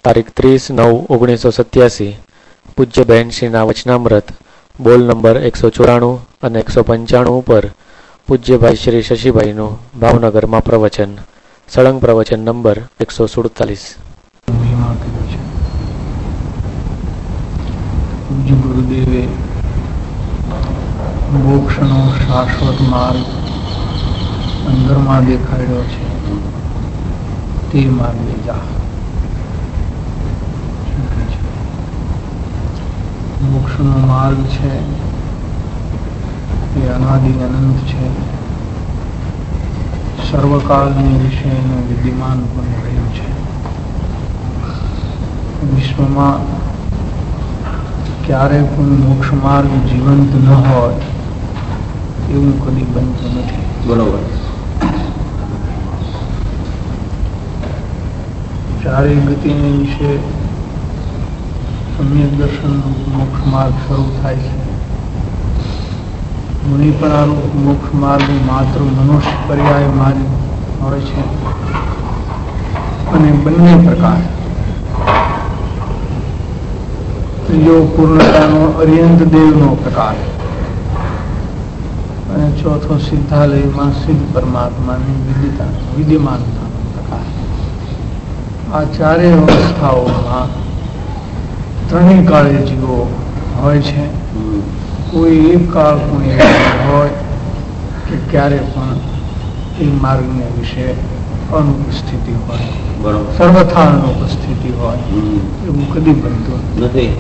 તારીખ 30/9/1987 પૂજ્ય બહેન શ્રીના વચનામૃત બોલ નંબર 194 અને 195 ઉપર પૂજ્યભાઈ શ્રી શશીભાઈનું ભાવનગરમાં પ્રવચન, સળંગ પ્રવચન નંબર 147. પૂજ્ય ગુરુદેવે મોક્ષનો શાશ્વત માર્ગ અંદરમાં દેખાડ્યો છે, તે માર્ગે જા. મોક્ષનો માર્ગ છે એ અનાદિ અનંત છે, સર્વકાળની વિષયનું વિદ્યમાન પણ રહ્યું છે. વિશ્વમાં ક્યારે પણ મોક્ષ માર્ગ જીવંત ન હોય એવું કદી બનતું નથી. બરોબર. ચારેય ગતિને વિશે સમ્યક દર્શન મોક્ષ માર્ગ શરૂ થાય છે. મુનિપરારૂપ મોક્ષ માર્ગ માત્ર મનુષ્ય પર્યાય માર્ગ હોય છે અને બંને પ્રકાર. ત્રીજો પૂર્ણતાનો અર્યંત દેવનો પ્રકાર અને ચોથો સિદ્ધાલયમાં સિદ્ધ પરમાત્માની વિદ્યમાનતાનો પ્રકાર. આ ચારેય અવસ્થાઓમાં ત્રણેય કાળે જીવો હોય છે. કોઈ એક કાળ કોઈ હોય કે ક્યારે પણ એ માર્ગને વિશે અનુપસ્થિતિ હોય, સર્વથા અનુપસ્થિતિ હોય એવું કદી બનતું નથી.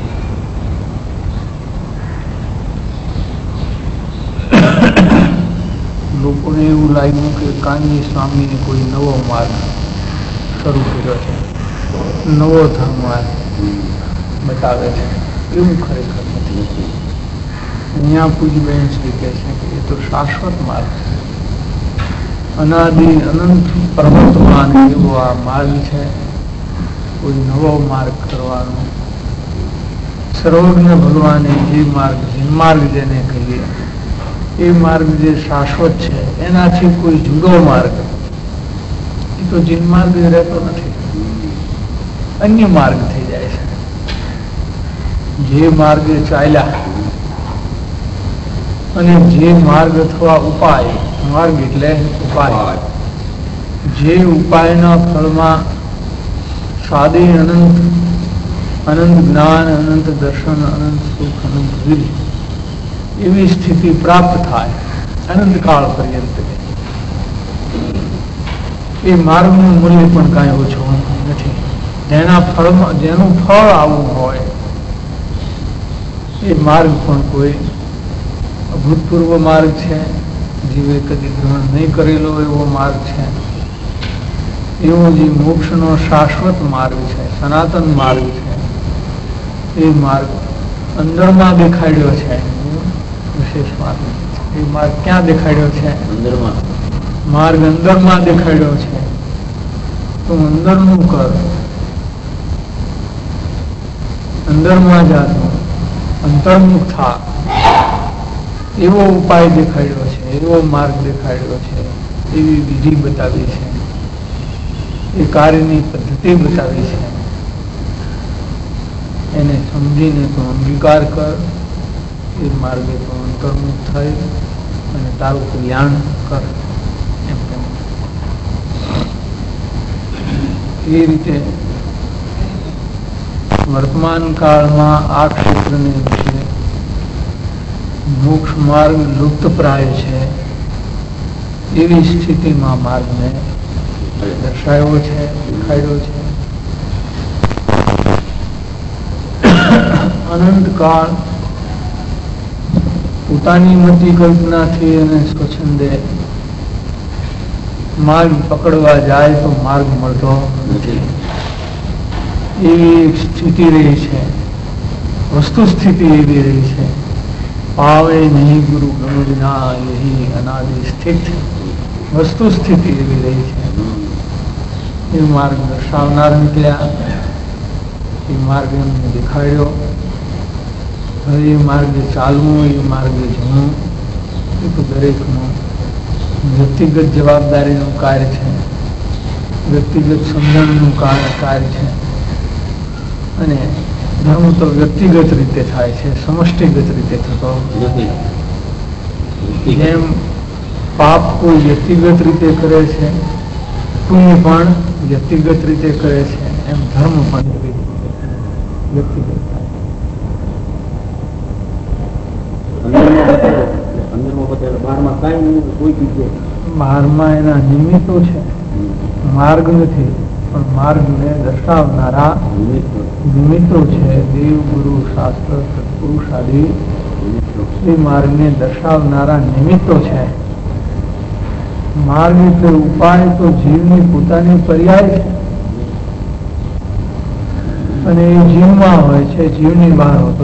લોકોને એવું લાગ્યું કે કાનજી સ્વામીએ કોઈ નવો માર્ગ શરૂ કર્યો છે, નવો ધર્મ બતાવે છે. એવું ખરેખર નથી. અહીંયા પૂજબેન શ્રી કહે છે કે એ તો શાશ્વત માર્ગ છે, અનાદિ અનંત પ્રવર્તમાન એવો આ માર્ગ છે. કોઈ નવો માર્ગ કરવાનો સર્વજ્ઞ ભગવાને જે માર્ગ જન્માર્ગ જેને કહીએ એ માર્ગ જે શાશ્વત છે એનાથી કોઈ જુદો માર્ગ એ તો જન્માર્ગ રહેતો નથી, અન્ય માર્ગ થઈ જાય છે. જે માર્ગે ચાલ્યા અને જે માર્ગ અથવા ઉપાય, માર્ગ એટલે ઉપાય, જે ઉપાયના ફળમાં સાદે અનંત જ્ઞાન, અનંત દર્શન, અનંત સુખ, અનંત વિધિ એવી સ્થિતિ પ્રાપ્ત થાય અનંત કાળ પર્યંત, એ માર્ગનું મૂલ્ય પણ કાંઈ ઓછું નથી. જેના ફળમાં જેનું ફળ આવું હોય એ માર્ગ પણ કોઈ અભૂતપૂર્વ માર્ગ છે, જીવે કદી ગ્રહણ નહીં કરેલો એવો માર્ગ છે. એવો જે મોક્ષનો શાશ્વત માર્ગ છે, સનાતન માર્ગ છે, એ માર્ગ અંદરમાં દેખાડ્યો છે. વિશેષ માર્ગ એ માર્ગ ક્યાં દેખાડ્યો છે? અંદરમાં. માર્ગ અંદરમાં દેખાડ્યો છે. તો અંદરનું કર, અંદરમાં જાતું અંતર્મુખ થા એવો ઉપાય દેખાડ્યો છે, એવો માર્ગ દેખાડ્યો છે, એવી વિધિ બતાવી છે, એ કાર્યની પદ્ધતિ બતાવી છે. એને સમજીને તો અંગીકાર કર, એ માર્ગે તો અંતર્મુખ થઈ અને તારું કલ્યાણ કર. એમ કેમ એ રીતે વર્તમાન કાળમાં આ ક્ષેત્રને વિશે મોક્ષ માર્ગ લુપ્તપ્રાય છે એવી સ્થિતિમાં માર્ગને દર્શાવ્યો છે, દેખાડ્યો છે. અનંત કાળ પોતાની મતિ કલ્પનાથી અને સ્વચ્છંદે માર્ગ પકડવા જાય તો માર્ગ મળતો નથી. એવી એક સ્થિતિ રહી છે, વસ્તુ સ્થિતિ એવી રહી છે. પાવે નહીં ગુરુ ગમજના યહી અનાદિ સ્થિત, વસ્તુ સ્થિતિ એવી રહી છે. એ માર્ગ દર્શાવનાર નીકળ્યા, એ માર્ગ એમને દેખાડ્યો. હવે એ માર્ગે ચાલવું, એ માર્ગે જવું એ તો દરેકનું વ્યક્તિગત જવાબદારીનું કાર્ય છે, વ્યક્તિગત સમજણનું કાર્ય છે. અને ધર્મ તો વ્યક્તિગત રીતે થાય છે, સમષ્ટિગત રીતે થતો નથી. જેમ પાપ કોઈ વ્યક્તિગત રીતે કરે છે, પુણ્ય પણ વ્યક્તિગત રીતે કરે છે, એમ ધર્મ પણ એવી રીતે વ્યક્તિગત થાય. બહારમાં એના નિમિત્તો છે, માર્ગ નથી, પણ માર્ગને દર્શાવનારા નિમિત્તો છે. દેવ, ગુરુ, શાસ્ત્ર, સત્પુરુષ આદિ એ માર્ગને દર્શાવનારા નિમિત્તો છે. માર્ગ એટલે ઉપાય તો જીવની પોતાની પર્યાય છે, અને એ જીવમાં હોય છે, જીવની બહાર હોતો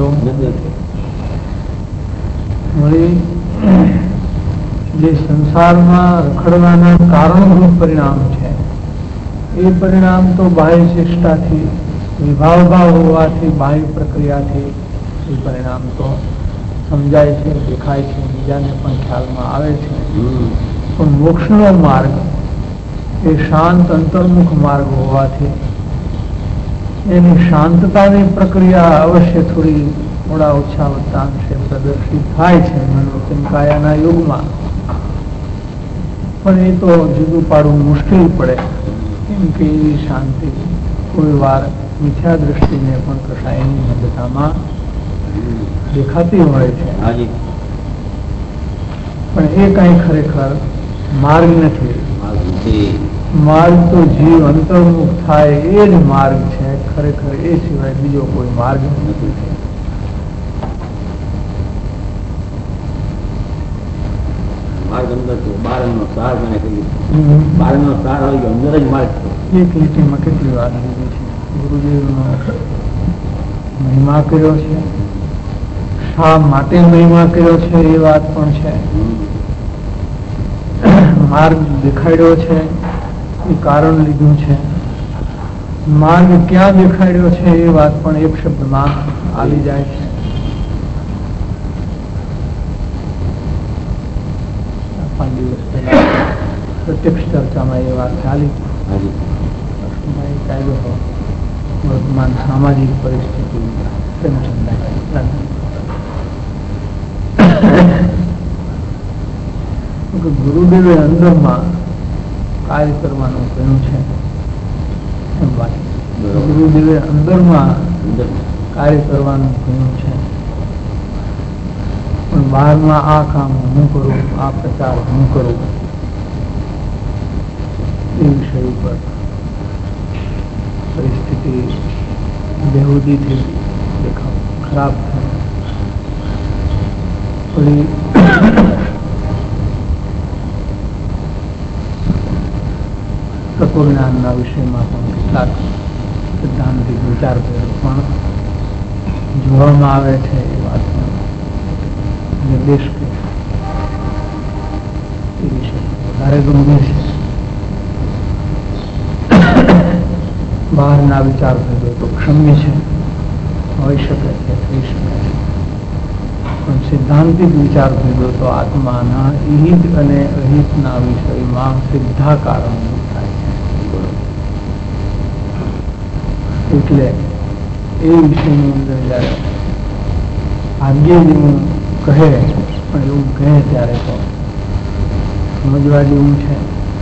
વળી જે સંસારમાં રખડવાના કારણભૂત પરિણામ છે, એ પરિણામ તો બાહ્ય ચેષ્ટાથી વિભાવભાવ હોવાથી બાહ્ય પ્રક્રિયાથી એ પરિણામ તો સમજાય છે, દેખાય છે, બીજાને પણ ખ્યાલમાં આવે છે. પણ મોક્ષનો માર્ગ એ શાંત અંતર્મુખ માર્ગ હોવાથી એની શાંતતાની પ્રક્રિયા અવશ્ય થોડા ઓછા વત્તા અંશે પ્રદર્શિત થાય છે મનોચિંકાયાના યુગમાં. પણ એ તો જુદું પાડવું મુશ્કેલ પડે, કેમ કે એવી શાંતિ કોઈ વાર મિથ્યા દ્રષ્ટિને પણ કશાયની મદતામાં દેખાતી હોય છે. પણ એ કઈ ખરેખર માર્ગ નથી. માર્ગ તો જીવ અંતર્મુખ થાય એ જ માર્ગ છે. ખરેખર એ સિવાય બીજો કોઈ માર્ગ નથી. માર્ગ અંદર છે, બારનો સાર મને કહ્યું, બારનો સાર હોય અંદર જ માર્ગ છે. એક લીટીમાં કેટલી વાત લીધી છે. ગુરુદેવનો મહિમા કર્યો છે, શા માટે મહિમા કર્યો છે એ વાત પણ છે. માર્ગ દેખાડ્યો છે એ કારણ લીધું છે. માર્ગ ક્યાં દેખાડ્યો છે એ વાત પણ એક શબ્દમાં આવી જાય છે. પ્રત્યક્ષ ચર્ચામાં એ વાત ચાલી. કાયદો વર્તમાન સામાજિક પરિસ્થિતિ ગુરુદેવે અંદરમાં કાર્ય કરવાનું કહ્યું છે. એમ વાત ગુરુદેવે અંદરમાં કાર્ય કરવાનું કહ્યું છે. પણ બહારમાં આ કામ હું કરું, આ પ્રચાર હું કરું, એ વિષય ઉપર પરિસ્થિતિ બેહુદીથી દેખાવ ખરાબ થઈ. તત્વજ્ઞાનના વિષયમાં પણ કેટલાક સિદ્ધાંતિક વિચાર પણ જોવામાં આવે છે. એ વાતનો નિર્દેશ કે એ વિષય વધારે ગંભીર છે. બહારના વિચાર ભેદો તો ક્ષમ્ય છે, હોઈ શકે છે, થઈ શકે છે. પણ સિદ્ધાંતિક વિચાર ભેદો તો આત્માના હિત અને અહિતના વિષયમાં સીધા કારણભૂત થાય છે. એટલે એ વિષયની અંદર જયારે ભાગ્ય જેવું કહે, પણ એવું કહે ત્યારે તો સમજવા જેવું છે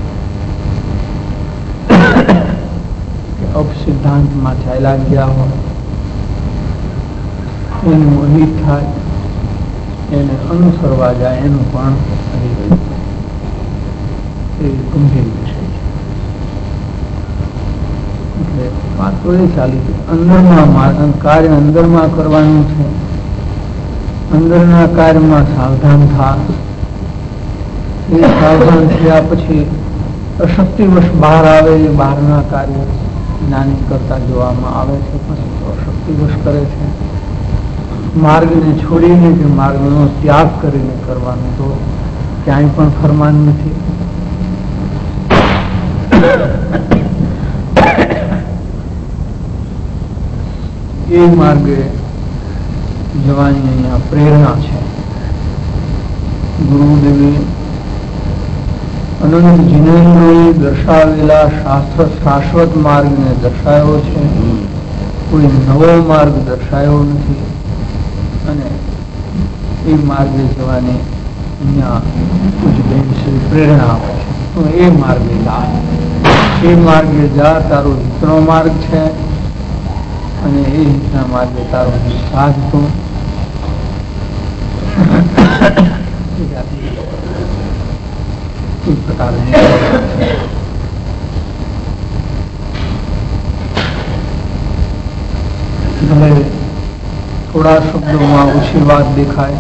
કે અપસિદ્ધાંતમાં ચાલ્યા ગયા હોય એનું અહિત થાય, એને અનુસરવા જાય એનું પણ અહિત એ ગંભીર વિષય છે. એટલે વાતો એ ચાલી છે અંદરમાં કાર્ય અંદરમાં કરવાનું છે. અંદરના કાર્યમાં સાવધાન થા. એ સાવધાન થયા પછી અશક્તિવશ બહાર આવે, એ બહારના કાર્ય જ્ઞાની કરતા જોવામાં આવે છે, પછી તો અશક્તિવશ કરે છે. માર્ગને છોડીને કે માર્ગનો ત્યાગ કરીને કરવાનું તો ક્યાંય પણ ફરમાન નથી. એ માર્ગે જવાની અહીંયા પ્રેરણા છે. ગુરુદેવે અનંત જીનેન્દ્રોએ દર્શાવેલા શાસ્ત્ર શાશ્વત માર્ગને દર્શાવ્યો છે. કોઈ નવો માર્ગ દર્શાયો નથી અને એ માર્ગે જવાની અહીંયા પૂજ્યબેન શ્રી પ્રેરણા આપે છે. તો એ માર્ગે જા, એ માર્ગે જા, તારો હિતનો માર્ગ છે અને એ હિતના માર્ગે તારો હિત સાધતો. એ પ્રકારની ભલે થોડા શબ્દોમાં ઓછી વાત દેખાય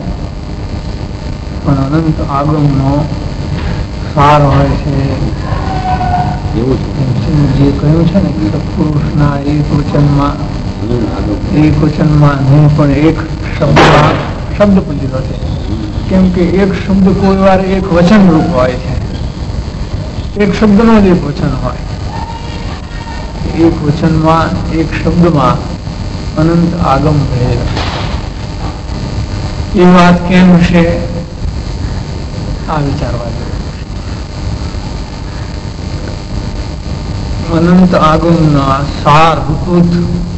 પણ અનંત આગમનો સાર હોય છે. એવું જે કહ્યું છે ને સત્પુરુષના એક વચનમાં નહીં પણ એક શબ્દમાં શબ્દ પૂજ્યો છે. કેમ કે એક શબ્દ કોઈ વાર એક વચન રૂપ હોય છે. એક શબ્દનો જ એક વચન હોય. એક વચનમાં એક શબ્દમાં અનંત આગમ રહેલો. એ વાત કેમ છે આ વિચારવા જેવું. અનંત આગમના સારભૂત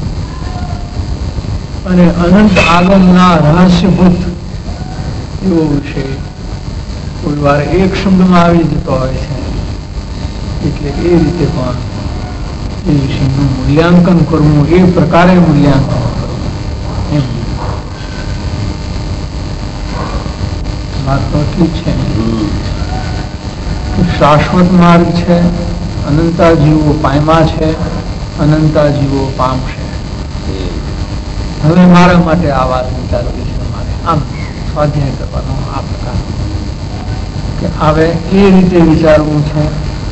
અને અનંત આગમના રહસ્યભૂત એવો વિષય કોઈ વાર એક શબ્દમાં આવી જતો હોય છે. એટલે એ રીતે પણ એ વિષયનું મૂલ્યાંકન કરવું, એ પ્રકારે મૂલ્યાંકન કરવું એમ વાત તો એટલી જ છે કે શાશ્વત માર્ગ છે, અનંતા જીવો પામ્યા છે, અનંતા જીવો પામશે. હવે મારા માટે આ વાત વિચારવી છે. મારે આમ સ્વાધ્યાય કરવાનો આ પ્રકાર કે હવે એ રીતે વિચારવું છે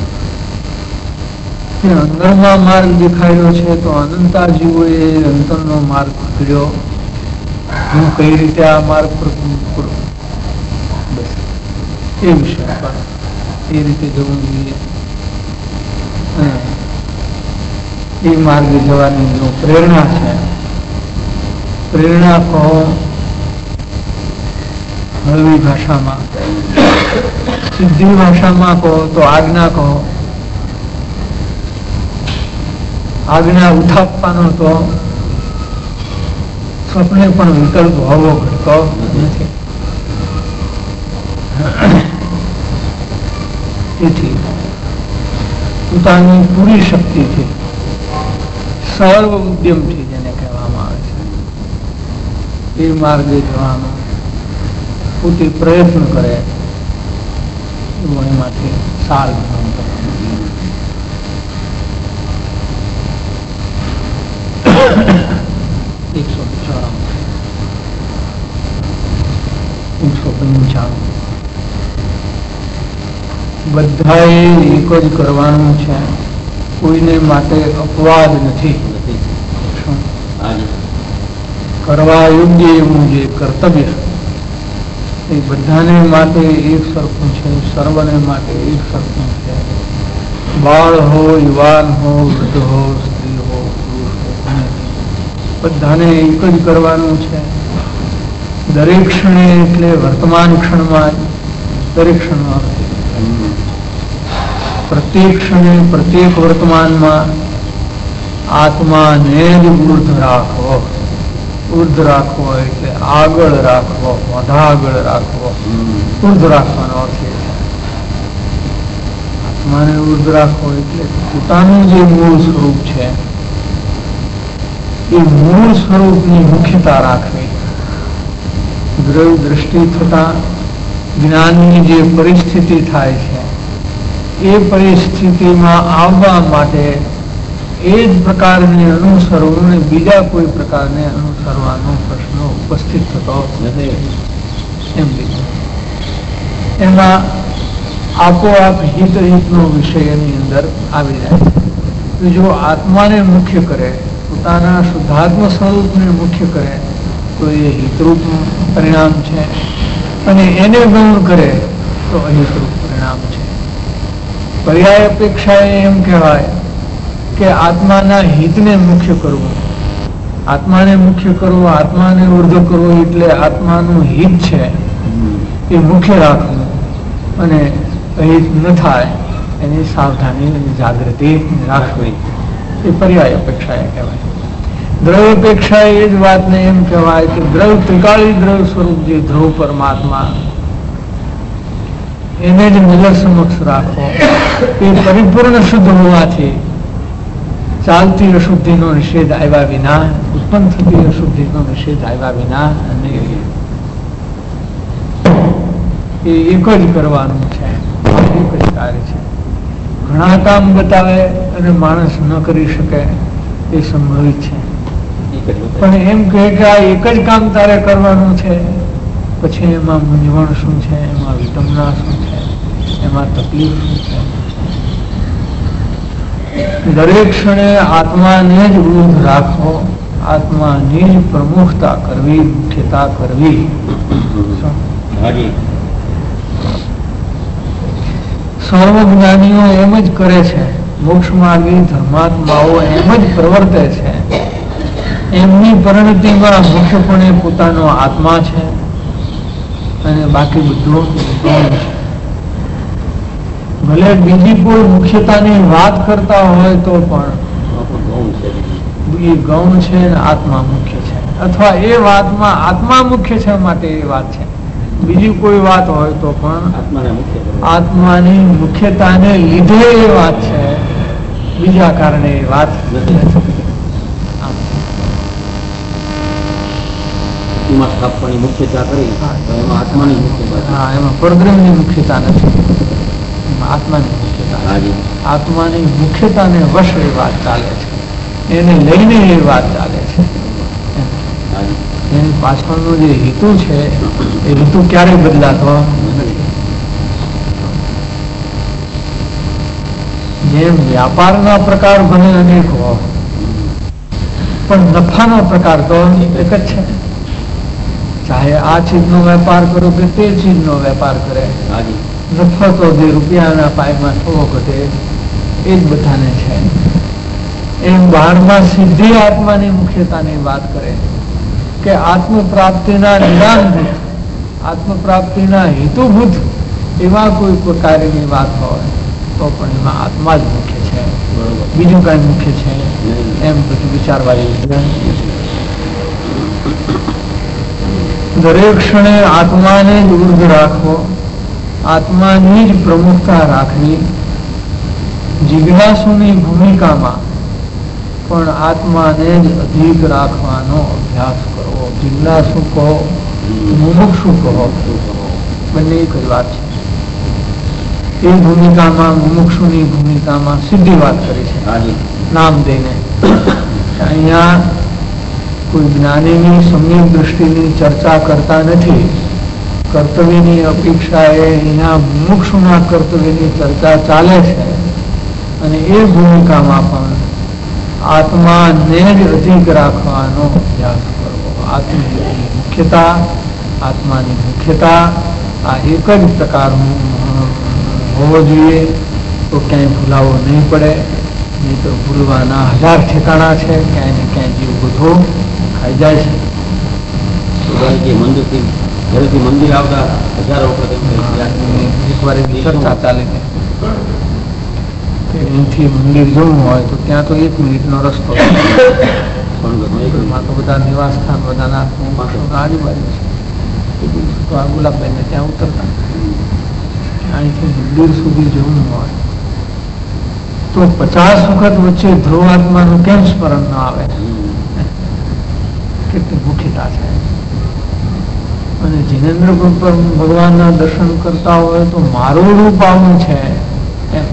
કે અંદરમાં માર્ગ દેખાયો છે તો અનંતા જીવોએ અંતરનો માર્ગ પકડ્યો. હું કઈ રીતે આ માર્ગ પર કરું બસ એ વિષય પર એ રીતે જવું જોઈએ. એ માર્ગે જવાની જો પ્રેરણા છે, પ્રેરણા કહો હળવી ભાષામાં, સીધી ભાષામાં કહો તો આજ્ઞા કહો. આજ્ઞા ઉઠાવવાનો તો સ્વપ્ને પણ વિકલ્પ હોવો ઘટતો નથી. તેથી પોતાની પૂરી શક્તિથી, સર્વ ઉદ્યમથી જેને કહેવામાં આવે છે, એ માર્ગે જવાનો પોતે પ્રયત્ન કરે એવું એમાંથી સાર ગ્રહણ કરવાનું. 195 બધાએ એક જ કરવાનું છે. કોઈને માટે અપવાદ નથી. કરવા યોગ્ય એવું જે કર્તવ્ય એ બધાને માટે એક સરખું છે, સર્વને માટે એક સરખું છે. બાળ હો, યુવાન હો, વૃદ્ધ હો, સ્ત્રી હો, પુરુષ હો, બધાને એક જ કરવાનું છે. દરેક ક્ષણે એટલે વર્તમાન ક્ષણમાં દરેક ક્ષણમાં પ્રત્યેક ક્ષણે પ્રત્યેક વર્તમાનમાં આત્માને જ ઉર્ધ રાખવો. ઉર્ધ રાખવો એટલે આગળ રાખવો, વધાગળ રાખવો. ઉર્ધ રાખવાનો અર્થ એ છે. આત્માને ઉર્ધ રાખવો એટલે પોતાનું જે મૂળ સ્વરૂપ છે એ મૂળ સ્વરૂપની મુખ્યતા રાખવી. દ્રવ્ય દ્રષ્ટિ થતા જ્ઞાનની જે પરિસ્થિતિ થાય છે એ પરિસ્થિતિમાં આવવા માટે એ જ પ્રકારને અનુસરવું અને બીજા કોઈ પ્રકારને અનુસરવાનો પ્રશ્ન ઉપસ્થિત થતો નથી. એમ લીધું એમાં આપોઆપ હિતનો વિષય એની અંદર આવી જાય. જો આત્માને મુખ્ય કરે, પોતાના શુદ્ધાત્મ સ્વરૂપને મુખ્ય કરે તો એ હિતરૂપ પરિણામ છે, અને એને ગૌણ કરે તો અહિતરૂપ પરિણામ છે. પર્યાય અપેક્ષાએ એમ કહેવાય કે આત્માના હિતને મુખ્ય કરવું. આત્માને મુખ્ય કરવો, આત્માને ઉર્ધ્વ કરવો એટલે આત્માનું હિત છે એ મુખ્ય રાખવું અને અહિત ન થાય એની સાવધાની અને જાગૃતિ રાખવી. એ પર્યાય અપેક્ષાએ કહેવાય. દ્રવ્યપેક્ષા એ જ વાતને એમ કહેવાય કે દ્રવ્ય ત્રિકાળી દ્રવ્ય સ્વરૂપ જે ધ્રુવ પરમાત્મા એને જ નજર સમક્ષ રાખો. એ પરિપૂર્ણ શુદ્ધ હોવાથી ચાલતી અશુદ્ધિનો નિષેધ આવ્યા વિના, ઉત્પન્ન થતી અશુદ્ધિનો નિષેધ આવ્યા વિના અને એ એક જ કરવાનું છે, એક જ કાર્ય છે. ઘણા કામ બતાવે અને માણસ ન કરી શકે એ સંભવિત છે, પણ એમ કહે કે આ એક જ કામ તારે કરવાનું છે, પછી એમાં મૂંઝવણ શું છે, એમાં વિટંબના શું છે, એમાં તકલીફ શું છે. દરેક ક્ષણે આત્માને જ વૃદ્ધ રાખો, આત્માની જ પ્રમુખતા કરવી, મુખ્યતા કરવી. સર્વજ્ઞાનીઓ એમ જ કરે છે, મોક્ષ માર્ગી ધર્માત્માઓ એમ જ પ્રવર્તે છે. એમની પરિણતિમાં મુખ્યપણે પોતાનો આત્મા છે અને બાકી બધું ગૌણ છે. ભલે બીજી કોઈ મુખ્યતાની વાત કરતા હોય તો પણ એ ગૌણ છે અને આત્મા મુખ્ય છે, અથવા એ વાતમાં આત્મા મુખ્ય છે માટે એ વાત છે. બીજી કોઈ વાત હોય તો પણ આત્માની મુખ્યતાને લીધે એ વાત છે, બીજા કારણે એ વાત મુખ્યતા કરી એમાં આત્માની મુખ્યતા. હા, એમાં પરબ્રહ્મની મુખ્યતા નથી, એમાં આત્માની મુખ્યતા. આત્માની મુખ્યતાને વશ એ વાત ચાલે છે, એને લઈને એ વાત ચાલે છે. એની પાછળનો જે હેતુ છે એ હેતુ ક્યારેય બદલાતો નથી. જેમ વ્યાપારના પ્રકાર ભલે અનેક હોય પણ નફાનો પ્રકાર તો એક જ છે. ચાહે આ ચીજનો વેપાર કરો કે તે ચીજનો વેપાર કરે, નફો તો જે રૂપિયાના પાયમાં થોડો ઘટે એ જ બધાને છે. એમ 12માં સિદ્ધિ આત્માની મુખ્યતાની વાત કરે કે આત્મ પ્રાપ્તિના નિદાનભૂત, આત્મ પ્રાપ્તિના હેતુભૂત એવા કોઈ કાર્યની વાત હોય તો પણ એમાં આત્મા જ મુખ્ય છે, બીજું કઈ મુખ્ય છે એમ બધું વિચારવા જેવું. દરેક ક્ષણે આત્માને જ ઉર્ધ રાખવો, આત્માની જ પ્રમુખતા રાખવી. જિજ્ઞાસુની ભૂમિકામાં પણ આત્માને જ અધિક રાખવાનો અભ્યાસ કરવો. જિજ્ઞાસુ કહો, મુમુક્ષુ કહો, બંને એક જ વાત છે. એ ભૂમિકામાં, મુમુક્ષુની ભૂમિકામાં સીધી વાત કરી છે નામ દઈને. અહીંયા કોઈ જ્ઞાનીની સમ્યક દ્રષ્ટિની ચર્ચા કરતા નથી. કર્તવ્યની અપેક્ષાએ અહીંયા મુમુક્ષુના કર્તવ્યની ચર્ચા ચાલે છે અને એ ભૂમિકામાં પણ આત્માને જ અધિક રાખવાનો અભ્યાસ કરવો. આત્માની મુખ્યતા, આત્માની મુખ્યતા આ એક જ પ્રકારનું હોવો જોઈએ તો ક્યાંય ભૂલાવો નહીં પડે. નહીં તો ભૂલવાના 1000 ઠેકાણા છે, ક્યાંય ને ક્યાંય જીવ બધો ખાઈ જાય છે. મંદિર આવતા હજારો એકવાર ચર્ચા ચાલે છે અહીંથી મંદિર જવું હોય તો ત્યાં તો 1 મિનિટનો રસ્તો છે. તો બધા નિવાસ સ્થાન બધાના આજુબાજુ છે, તો આ ગુલાબભાઈ ને ત્યાં ઉતરતા. અહીંથી મંદિર સુધી જવું હોય તો 50 વખત વચ્ચે ધ્રુવાત્માનું કેમ સ્મરણ ન આવે? કેટલી મુખ્યતા છે. અને જીનેન્દ્ર ભગવાનના દર્શન કરતા હોય તો મારું રૂપ આવું છે એમ.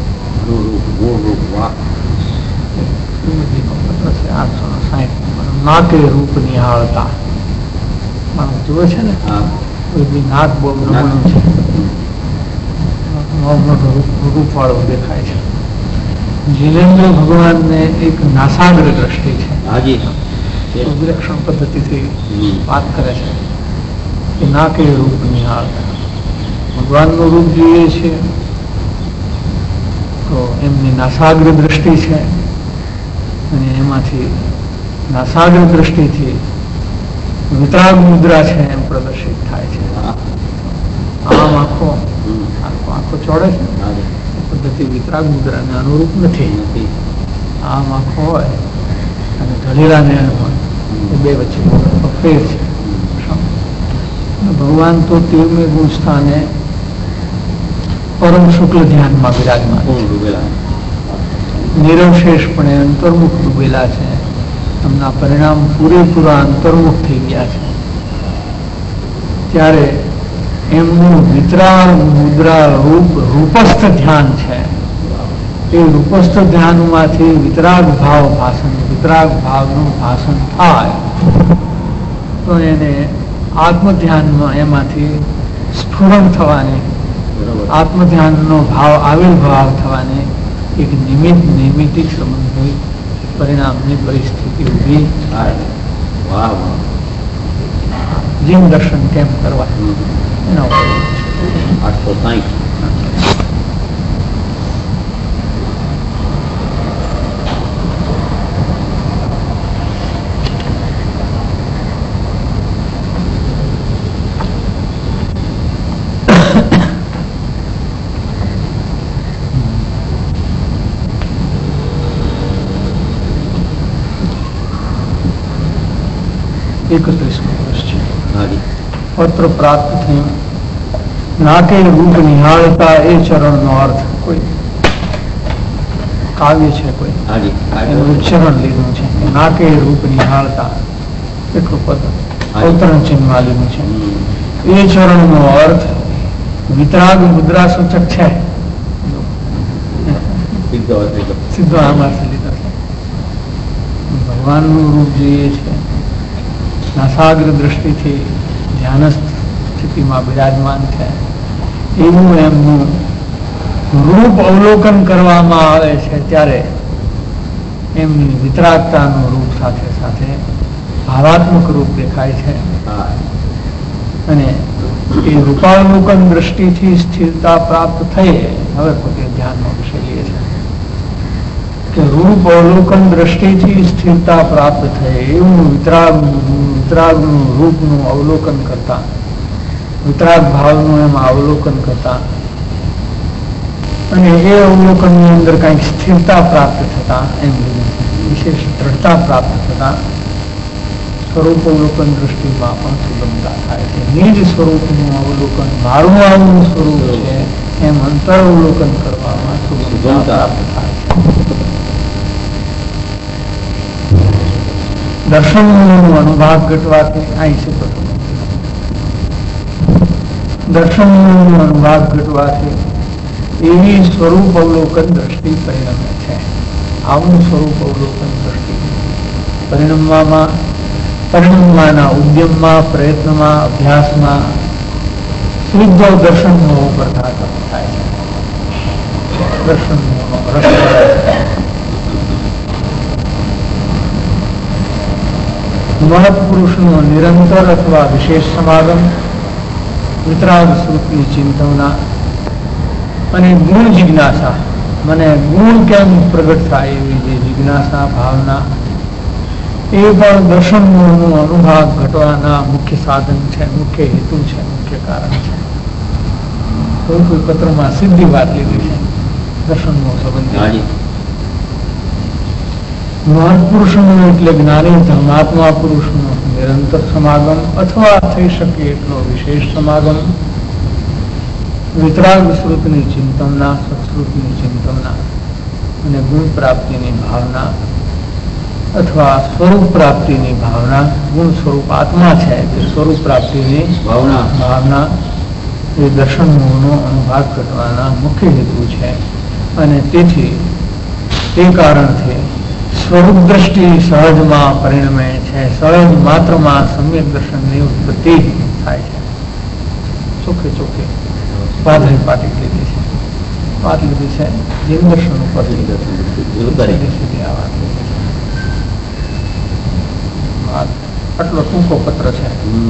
860 નાકે રૂપ નિહાળતા માણસ જુએ છે ને, નાક બહુ નમણું છે, રૂપ વાળું દેખાય છે. જીનેન્દ્ર ભગવાનને એક નાસાગ્ર દ્રષ્ટિ છે, વિલક્ષણ પદ્ધતિથી વાત કરે છે કે નાકે રૂપ નિહાળતા. ભગવાનનું રૂપ જોઈએ છે તો એમની નાસાગ્ર દ્રષ્ટિ છે અને એમાંથી નાસાગ્ર દ્રષ્ટિથી વિતરાગ મુદ્રા છે એમ પ્રદર્શિત થાય છે. આમ આંખો ચોડે છે પદ્ધતિ વિતરાગ મુદ્રાને અનુરૂપ નથી. આમ આંખો હોય અને ધલેરા નયન હોય એ બે વચ્ચે ફેર છે. ભગવાન તો 13મે ગુણ સ્થાને પરમ શુક્લ ધ્યાનમાં બિરાજમાન નિરવશેષપણે અંતર્મુખ ડૂબેલા છે. એમના પરિણામ પૂરેપૂરા અંતર્મુખ થઈ ગયા છે. ત્યારે એમનું વિતરાગ મુદ્રા રૂપસ્થ ધ્યાન છે. એ રૂપસ્થ ધ્યાનમાંથી વિતરાગ ભાવનું ભાષણ થાય તો એને આત્મ ધ્યાનમાં એમાંથી સ્ફુરણ થવાની, આત્મ ધ્યાનનો ભાવ આવિર્ભાવ થવાની એક નૈમિતિક સંબંધી પરિણામની પરિસ્થિતિ ઊભી થાય. જીન દર્શન કેમ કરવા એના ઉપર 860 31મું વર્ષ છે. પત્ર પ્રાપ્ત થયું. નાકે રૂપ નિહાળતા એ ચરણનો અર્થ કોઈ કાવ્ય છે, કોઈ એનું ઉચ્ચારણ લીધું છે. નાકે રૂપ નિહાળતા એટલું પદ અવતરણ ચિહ્નમાં લીધું છે. એ ચરણનો અર્થ વિતરાગ મુદ્રા સૂચક છે. સીધો આમાંથી લીધો છે. ભગવાનનું રૂપ જોઈએ છે. નાસાગ્ર દ્રષ્ટિથી ધ્યાનસ્થ સ્થિતિમાં બિરાજમાન છે. એવું એમનું રૂપ અવલોકન કરવામાં આવે છે ત્યારે એમની વિતરાગતાનું રૂપ સાથે સાથે ભાવાત્મક રૂપ દેખાય છે. અને એ રૂપાવલોકન દ્રષ્ટિથી સ્થિરતા પ્રાપ્ત થઈ. હવે પોતે ધ્યાનમાં વિષય લે છે કે રૂપ અવલોકન દ્રષ્ટિથી સ્થિરતા પ્રાપ્ત થઈ એવું વિતરાગનું રૂપનું અવલોકન કરતા, વિતરાગ ભાવનું એમાં અવલોકન કરતા અને એ અવલોકનની અંદર કંઈક સ્થિરતા પ્રાપ્ત થતા, એમ વિશેષ દ્રઢતા પ્રાપ્ત થતા સ્વરૂપ અવલોકન દ્રષ્ટિમાં પણ સુગમતા થાય છે. નિજ સ્વરૂપનું અવલોકન મારું આવું સ્વરૂપ છે એમ અંતર અવલોકન કરવામાં સુગમતા પ્રાપ્ત થાય છે. દર્શનનું અનુભાગ ઘટવાથી અહીં છે દર્શનનું અનુભાગ ઘટવાથી એવી સ્વરૂપ અવલોકન દ્રષ્ટિ પરિણમે છે. આવું સ્વરૂપ અવલોકન દ્રષ્ટિ પરિણમવાના ઉદ્યમમાં, પ્રયત્નમાં, અભ્યાસમાં શુદ્ધ દર્શનનો પ્રધાન થાય છે. દર્શનનો રસ મહત્પુરુષનો નિરંતર અથવા વિશેષ સમાગમ, વિતરાગ સ્વરૂપની ચિંતવના અને ગુણ જિજ્ઞાસા, મને ગુણ કેમ પ્રગટ થાય એવી જે જિજ્ઞાસા ભાવના, એ પણ દર્શનનો અનુભાગ ઘટવાના મુખ્ય સાધન છે, મુખ્ય હેતુ છે, મુખ્ય કારણ છે. કોઈ પત્રમાં સીધી વાત લીધી છે દર્શનનો સંબંધ. મહાપુરુષનું એટલે જ્ઞાની ધર્માત્મા પુરુષનો નિરંતર સમાગમ અથવા થઈ શકે એટલો વિશેષ સમાગમ, વિતરાગ સ્વરૂપની ચિંતનના, સત્સ્વરૂપની ચિંતનના અને ગુણ પ્રાપ્તિની ભાવના અથવા સ્વરૂપ પ્રાપ્તિની ભાવના. ગુણ સ્વરૂપ આત્મા છે તે સ્વરૂપ પ્રાપ્તિની ભાવના એ દર્શનનો અનુભાગ કરવાના મુખ્ય હેતુ છે. અને તેથી તે કારણથી સ્વરૂપ દ્રષ્ટિ સહજમાં પરિણમે છે. સહજ માત્રમાં સમ્યક દર્શનની ઉત્પત્તિ થાય છે. ચોખ્ખે ચોખ્ખે પાદરી પાટી લીધી છે, વાત લીધી છે જીન દર્શન ઉપર સીધી આ વાત લીધી છે. આટલો ટૂંકો પત્ર છે,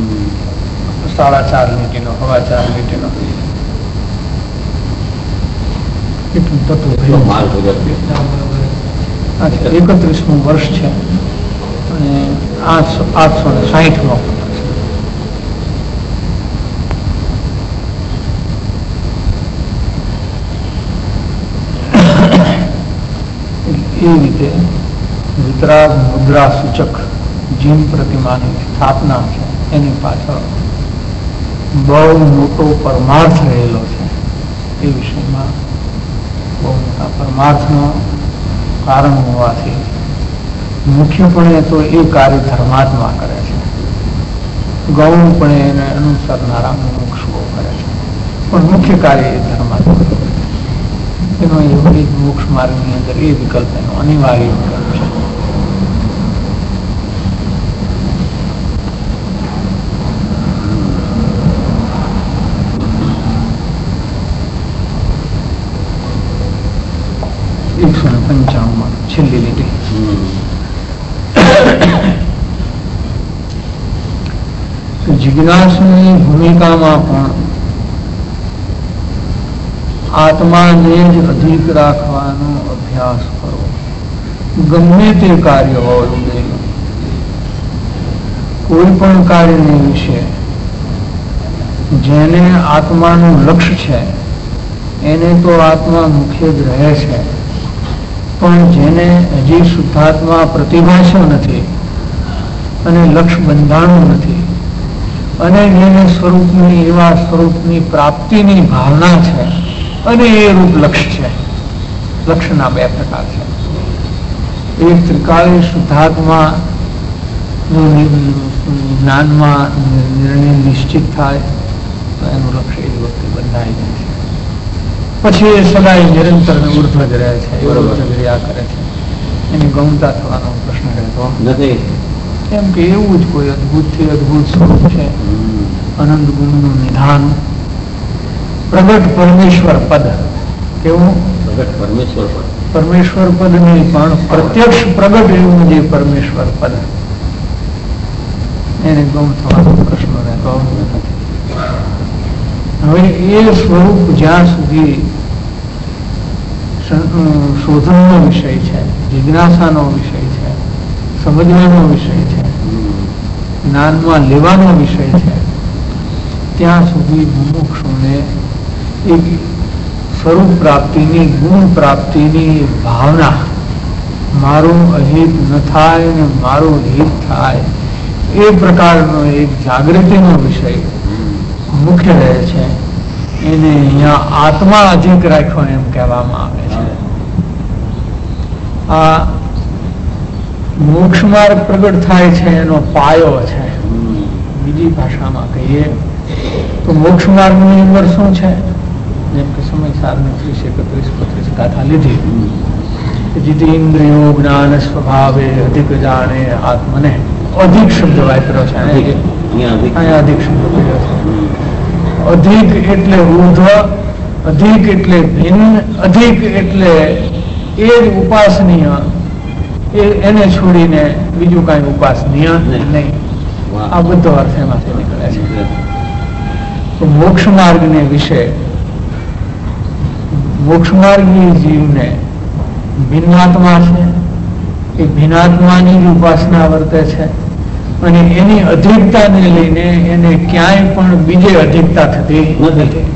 4.5 લીટીનો, 4.5 લીટીનો. એટલું તત્વ 31મું વર્ષ છે અને 860મો પત્ર છે. એ રીતે વિતરાગ મુદ્રા સૂચક જીન પ્રતિમાની સ્થાપના છે, એની પાછળ બહુ મોટો પરમાર્થ રહેલો છે. એ વિષયમાં બહુ મોટા પરમાર્થનો કારણ હોવાથી મુખ્યપણે તો એ કાર્ય ધર્માત્મા કરે છે, ગૌણપણે એને અનુસરનારા મોક્ષો કરે છે, પણ મુખ્ય કાર્ય એ ધર્માત્મા કરે છે. એનો એ મોક્ષ માર્ગની અંદર એ વિકલ્પ એનો અનિવાર્ય વિકલ્પ છે. એકસો ને 95 છેલ્લી લીટી. જિજ્ઞાસુની ભૂમિકામાં પણ આત્માને જ અધિક રાખવાનો અભ્યાસ કરો. ગમે તે કાર્ય હોવું જોઈએ, કોઈ પણ કાર્યને વિશે જેને આત્માનું લક્ષ્ય છે એને તો આત્મા મુખ્ય જ રહે છે, પણ જેને હજી શુદ્ધાત્મા પ્રતિભાષો નથી અને લક્ષ્ય બંધાણું નથી અને જેને સ્વરૂપની એવા સ્વરૂપની પ્રાપ્તિની ભાવના છે અને એ રૂપ લક્ષ્ય છે. લક્ષ્યના બે પ્રકાર છે. એક ત્રિકાળી શુદ્ધાત્મા જ્ઞાનમાં નિર્ણય નિશ્ચિત થાય તો એનું લક્ષ્ય એ વખતે બંધાઈ જાય છે. પછી એ સદાય નિરંતર ને ઉર્ધ્વ જ રહે છે, ક્રિયા કરે છે, એની ગૌણતા થવાનો પ્રશ્ન રહેતો નથી. કેમ કે એવું જ કોઈ અદભુત થી અદભુત સ્વરૂપ છે, અનંત ગુણનું નિધાન, પ્રગટ પરમેશ્વર પદ. કેવું? પ્રગટ પરમેશ્વર પદ. પરમેશ્વર પદ નહીં પણ પ્રત્યક્ષ પ્રગટ એવું જે પરમેશ્વર પદ, એને ગૌણ થવાનો પ્રશ્ન રહેતો નથી. હવે એ સ્વરૂપ જ્યાં સુધી શોધનનો વિષય છે, જિજ્ઞાસાનો વિષય છે, સમજવાનો વિષય છે, જ્ઞાનમાં લેવાનો વિષય છે, ત્યાં સુધી મુમુક્ષુને એક સ્વરૂપ પ્રાપ્તિની, ગુણ પ્રાપ્તિની ભાવના, મારું અહિત ન થાય ને મારું હિત થાય, એ પ્રકારનો એક જાગૃતિનો વિષય મુખ્ય રહે છે. એને અહીંયા આત્મા અધિક રાખ્યો એમ કહેવામાં આવે છે. આ મોક્ષ માર્ગ પ્રગટ થાય છે એનો પાયો છે. બીજી ભાષામાં કહીએ તો મોક્ષ માર્ગની અંદર શું છે? જેમ કે સમય સારની 30-31-35 ગાથા લીધી, જેથી ઇન્દ્રિયો જ્ઞાન સ્વભાવે અધિક જાણે આત્મને. અધિક શબ્દ વાપર્યો છે અહીંયા, અધિક શબ્દ વાપર્યો છે. અધિક એટલે ઉર્ધ્વ, અધિક એટલે ભિન્ન, અધિક એટલે એ જ ઉપાસનીય, એને છોડીને બીજું કઈ ઉપાસનીય નહીં. આ બધો અર્થ એમાંથી નીકળે છે. તો મોક્ષ માર્ગને વિશે, મોક્ષ માર્ગી જીવને ભિન્નાત્મા છે, એ ભિન્નાત્માની જ ઉપાસના વર્તે છે અને એની અધિકતાને લઈને એને ક્યાંય પણ બીજે અધિકતા થતી નથી.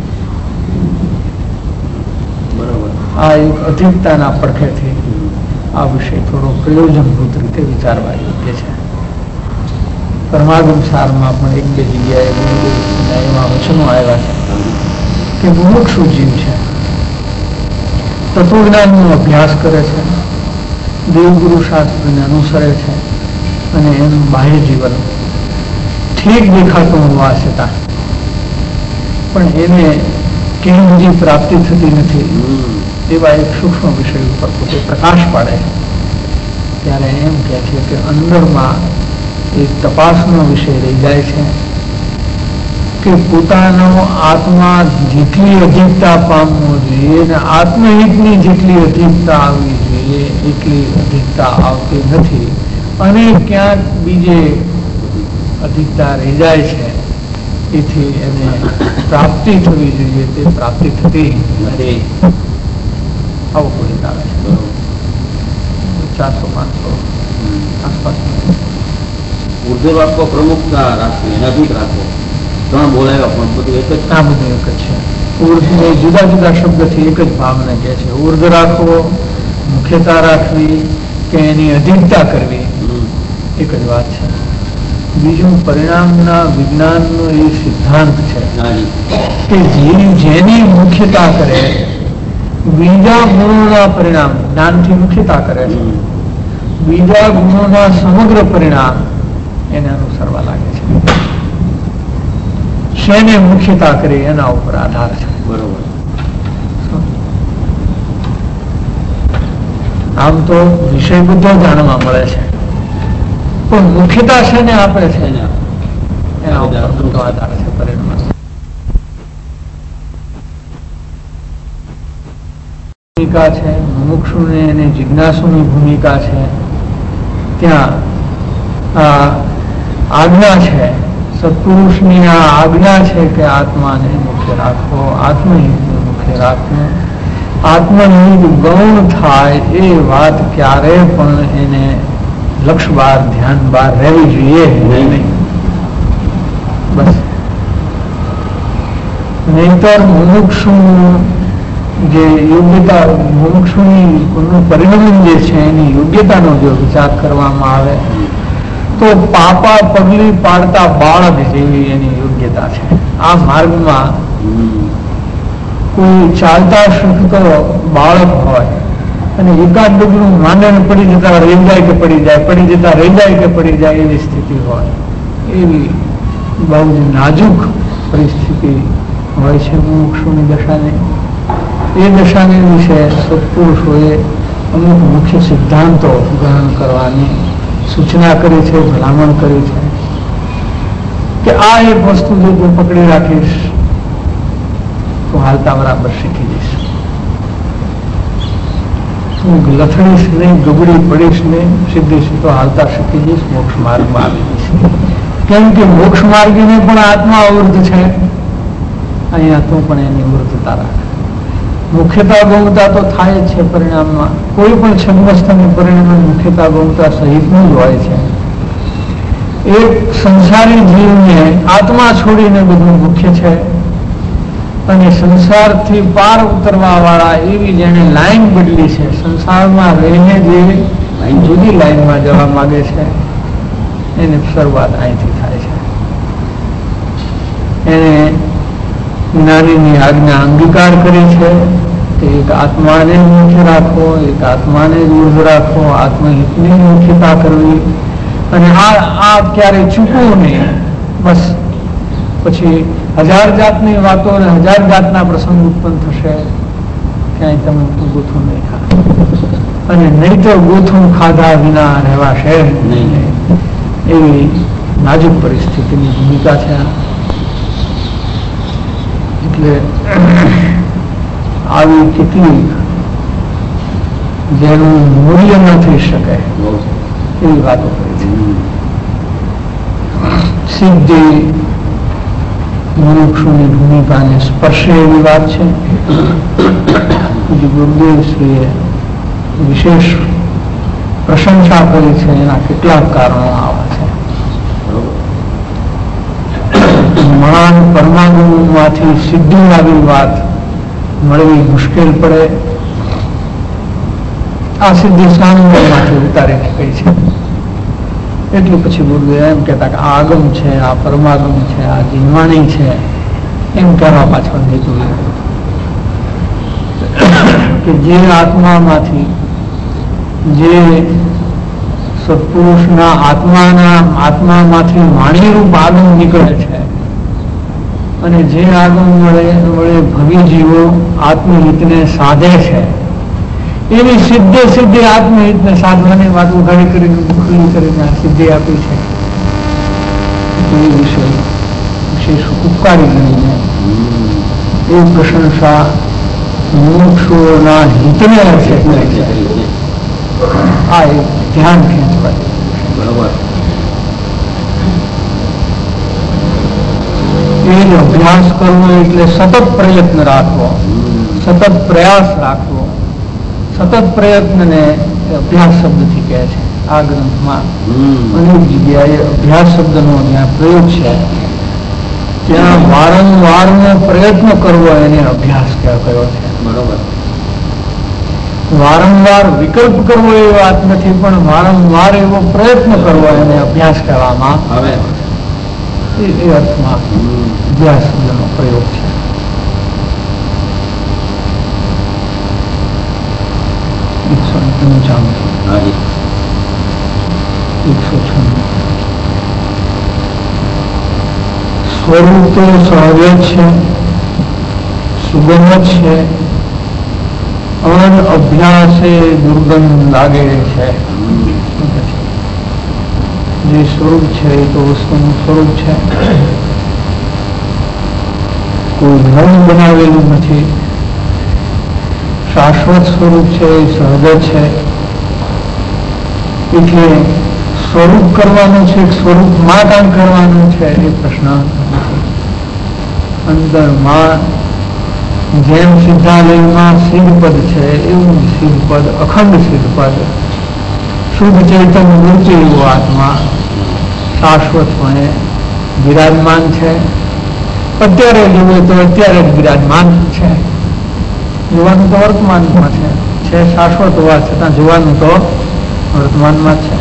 આ એક અધિકતાના પડખેથી આ વિષય થોડો પ્રયોજનભૂત રીતે વિચારવા યોગ્ય છે. પરમાગમ સારમાં પણ એક બે જગ્યાએ એવા વચનો આવ્યા છે કે મુમુક્ષુ જીવ છે, તત્વજ્ઞાનનો અભ્યાસ કરે છે, દેવગુરુ શાસ્ત્રને અનુસરે છે અને એનું બાહ્ય જીવન ઠીક દેખાતું હોવા છતાં પણ એને ક્યાંય બીજી પ્રાપ્તિ થતી નથી એવા એક સૂક્ષ્મ વિષય ઉપર પોતે પ્રકાશ પાડે ત્યારે એમ કહે છે કે અંદરમાં એક તપાસનો વિષય રહી જાય છે કે પોતાનો આત્મા જેટલી અધિકતા પામવો જોઈએ અને આત્મહિતની જેટલી અધિકતા આવવી જોઈએ એટલી અધિકતા આવતી નથી અને ક્યાંક બીજે અધિકતા રહી જાય છે. એથી એને પ્રાપ્તિ થવી જોઈએ તે પ્રાપ્તિ થતી નથી. આવું કોઈ આવે છે 400-500 આસપાસ. ઉર્ધ્વ રાખવો, પ્રમુખતા રાખવી, અધિક રાખવો, ત્રણ બોલાવ્યા પણ બધું એક જ. આ બધું એક જ છે. ઉર્ધ્વ જુદા જુદા શબ્દથી એક જ ભાવને કહે છે. ઉર્ધ્વ રાખવો, મુખ્યતા રાખવી કે કે એની અધીનતા કરવી, એક જ વાત છે. બીજું પરિણામના વિજ્ઞાનનો એ સિદ્ધાંત છે કે જેની મુખ્યતા કરે, બીજા ગુણોના પરિણામ જ્ઞાનથી મુખ્યતા કરે છે, બીજા ગુણોના સમગ્ર પરિણામ એને અનુસરવા લાગે છે. શેને મુખ્યતા કરી એના ઉપર આધાર છે. બરોબર. આમ તો વિષય બધો જાણવા મળે છે, પણ મુખ્યતા શેને આપે છે એના ઉપર બધો આધાર છે. પરિણામ ભૂમિકા છે, મુમુક્ષુને અને જિજ્ઞાસુની ભૂમિકા છે. ત્યાં આજ્ઞા છે, સત્પુરુષની આ આજ્ઞા છે કે આત્માને મુખ્ય રાખો, આત્મહિતને મુખ્ય રાખો. આત્મહિત ગૌણ થાય એ વાત ક્યારે પણ એને લક્ષ બાર ધ્યાન બાર રહેવી જોઈએ નહીં. બસ નહીતર મુમુક્ષુ જે યોગ્યતા, મુમુક્ષુની પરિણમન જે છે એની યોગ્યતાનો જો વિચાર કરવામાં આવે તો પાપા પગલી પાડતા બાળક જેવી એની યોગ્યતા છે. આ માર્ગમાં કોઈ ચાલતા શીખતો બાળક હોય અને એકાદ ડગલું માંડણ પડી જતા રહી જાય કે પડી જાય, પડી જતા રહી જાય કે પડી જાય એવી સ્થિતિ હોય, એવી બહુ જ નાજુક પરિસ્થિતિ હોય છે મુમુક્ષુની દશાને. એ દશાને વિશે સત્પુરુષોએ અમુક મુખ્ય સિદ્ધાંતો ગ્રહણ કરવાની સૂચના કરી છે, ભલામણ કરી છે કે આ એક વસ્તુ જો તું પકડી રાખીશ તો હાલતા બરાબર શીખી જઈશ. તું લથડીશ નહીં, ગબડી પડીશ નહીં, સીધી સીધો હાલતા શીખી જઈશ, મોક્ષ માર્ગમાં આવી જઈશ. કેમ કે મોક્ષ માર્ગીને પણ આત્મા અવૃદ્ધ છે, અહીંયા તું પણ એની વૃદ્ધતા રાખ. મુખ્યતા ગૌણતા તો થાય જ છે પરિણામમાં. કોઈ પણ છદ્મસ્થાની પરિણામ મુખ્યતા ગૌણતા સહિતનું જ હોય છે. એક સંસારી જીવને આત્મા છોડીને બધું મુખ્ય છે, અને સંસારથી પાર ઉતરવા વાળા એવી જેને લાઈન બદલી છે, સંસારમાં રહીને જે જુદી લાઈનમાં જવા માંગે છે એની શરૂઆત અહીંથી થાય છે. એને જ્ઞાનીની આજ્ઞા અંગીકાર કરી છે કે એક આત્માને મુખ્ય રાખો, એક આત્માને દૂર રાખો, આત્મહિતની મુખ્યતા કરવી, અને આ ક્યારે ચૂકવું નહીં. બસ પછી હજાર જાતની વાતો અને હજાર જાતના પ્રસંગ ઉત્પન્ન થશે, ક્યાંય તમે ગોથું નહીં ખા, અને નહીં તો ગોથું ખાધા વિના રહેવાશે નહીં. એવી નાજુક પરિસ્થિતિની ભૂમિકા છે. એટલે આવી કેટલીક જેનું મૂલ્ય ન થઈ શકે એવી વાતો કરી છે. સિદ્ધિ મુમુક્ષુની ભૂમિકાને સ્પર્શે એવી વાત છે. ગુરુદેવ શ્રીએ વિશેષ પ્રશંસા કરી છે. એના કેટલાક કારણો આવા છે. મહાન પરમાણુમાંથી સિદ્ધિ આવી વાત મળવી મુશ્કેલ પડે. આ સિદ્ધિ સાંગમાંથી ઉતારીને કહી છે. એટલે પછી ગુરુદેવ એમ કહેતા કે આ આગમ છે, આ પરમાગમ છે, આ જીવવાણી છે, એમ કહેવા પાછળ નીકળ્યું કે જે આત્મામાંથી, જે સત્પુરુષના આત્મામાંથી વાણીરૂપ આગમ નીકળે છે, અને જે આગમ વડે ભવી જીવો આત્મહિતને સાધે છે, એવી સીધે આત્મહિતને સાધવાની વાત ઉઘાડી કરીને આ સિદ્ધિ આપી છે. એ વિશેષ ઉપકારી ગણીને એ પ્રશંસા મુમુક્ષુઓના હિતને છે. આ એક ધ્યાન ખેંચવા બરોબર. એ જ અભ્યાસ કરવો એટલે સતત પ્રયત્ન રાખવો, સતત પ્રયાસ રાખવો. સતત પ્રયત્નને અભ્યાસ શબ્દથી કહે છે. આ ગ્રંથમાં અનેક જગ્યાએ અભ્યાસ શબ્દનો જ્યાં પ્રયોગ છે ત્યાં વારંવાર પ્રયત્ન કરવો એને અભ્યાસ કહેવાયો છે. બરોબર. વારંવાર વિકલ્પ કરવો એ વાત નથી, પણ વારંવાર એવો પ્રયત્ન કરવો એને અભ્યાસ કરવામાં આવે એ અર્થમાં અભ્યાસ શબ્દનો પ્રયોગ છે. હાજી 196 સ્વરૂપ તો સહજ છે, સુગમ જ છે, અભ્યાસે દુર્ગમ લાગે છે. જે સ્વરૂપ છે એ તો વસ્તુનું સ્વરૂપ છે, કોઈ નવું બનાવેલું નથી. શાશ્વત સ્વરૂપ છે, એ સહજ છે. એટલે સ્વરૂપ કરવાનું છે, સ્વરૂપમાં કામ કરવાનું છે એ પ્રશ્ન નથી. અંદરમાં જેમ સિદ્ધાલયમાં સિદ્ધપદ છે એવું સિદ્ધપદ, અખંડ સિદ્ધપદ, શુદ્ધ ચૈતન્ય મૂર્તિ એવું આત્મા શાશ્વતપણે વિરાજમાન છે. અત્યારે જોઈએ તો અત્યારે જ વિરાજમાન છે. જોવાનું તો વર્તમાનમાં છે શાશ્વત હોવા છતાં જોવાનું તો વર્તમાનમાં છે.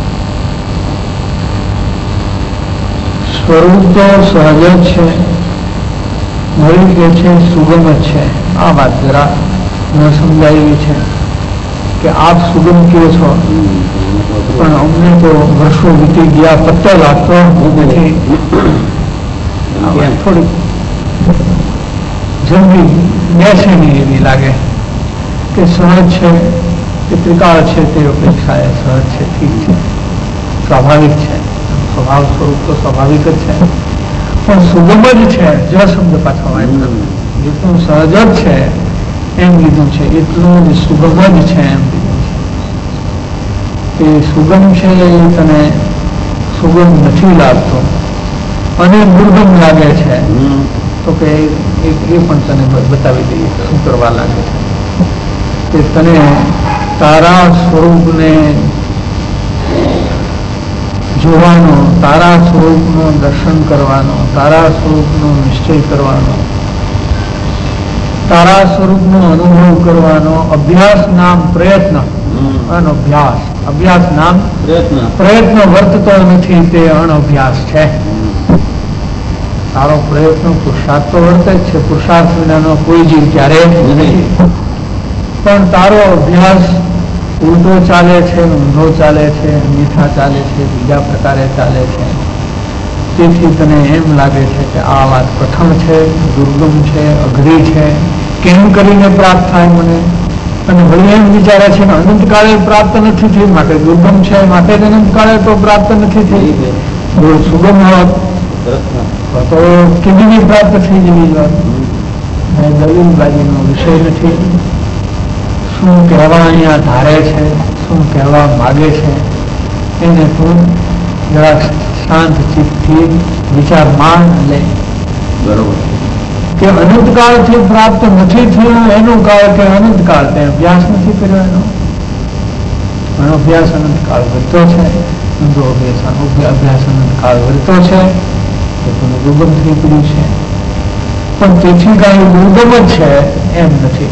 સ્વરૂપ તો સહજ જ છે, વળી કે છે સુગમ જ છે. આ વાત જરા ન સમજાયેલી છે કે આપ સુગમ કયો છો, પણ અમને તો વર્ષો વીતી ગયા પત્તો લાગતો નથી. થોડીક જલ્દી બેસે નહીં એવી લાગે કે સહજ છે કે ત્રિકાળ છે તે અપેક્ષા એ સહજ છે, ઠીક છે, સ્વાભાવિક છે. સ્વભાવ સ્વરૂપ તો સ્વાભાવિક જ છે, પણ સુગમ જ છે. જ શબ્દ પાછો જેટલું સહજ જ છે એમ કીધું છે, એટલું જ સુગમ જ છે એમ કીધું છે. એ સુગમ છે એ તને સુગમ નથી લાગતો અને દુર્ગમ લાગે છે, તો કે એ પણ તને બતાવી દઈએ શું કરવા લાગે છે. કે તને તારા સ્વરૂપને જોવાનો, તારા સ્વરૂપનું દર્શન કરવાનો, તારા સ્વરૂપનો નિશ્ચય કરવાનો, તારા સ્વરૂપનો અનુભવ કરવાનો અભ્યાસ નામ પ્રયત્ન, અનભ્યાસ. અભ્યાસ નામ પ્રયત્ન વર્તતો નથી, તે અનભ્યાસ છે. તારો પ્રયત્ન પુરુષાર્થ તો વર્તે જ છે, પુરુષાર્થ વિનાનો કોઈ જીવ ક્યારે નથી, પણ તારો અભ્યાસ ઉલટો ચાલે છે, ઊંધો ચાલે છે, મીઠા ચાલે છે, બીજા પ્રકારે ચાલે છે. તેથી તને એમ લાગે છે કે આ વાત કઠણ છે, દુર્ગમ છે, અઘરી છે, કેમ કરીને પ્રાપ્ત થાય મને. અને વળી એમ વિચારે છે કે અનંતકાળે પ્રાપ્ત નથી થઈ માટે દુર્ગમ છે, માટે અનંતકાળે તો પ્રાપ્ત નથી થઈ. જો સુગમ હોત તો કેવી પ્રાપ્ત થઈ જેવી વાત. દલીલબાજીનો વિષય નથી. શું કહેવા અહીંયા ધારે છે, શું કહેવા માગે છે, એને તું જરા શાંત ચિત્તથી વિચારમાં લે. બરોબર કે અનંતકાળથી પ્રાપ્ત નથી થયું એનું કાળ કે અનંતકાળ તે અભ્યાસ નથી કર્યો એનો અભ્યાસ અનંતકાળ વધતો છે, અભ્યાસ અનંતકાળ વધતો છે તો તમે દુર્ગમ થઈ પડ્યું છે. પણ તેથી કાંઈ દુર્ગમ જ છે એમ નથી.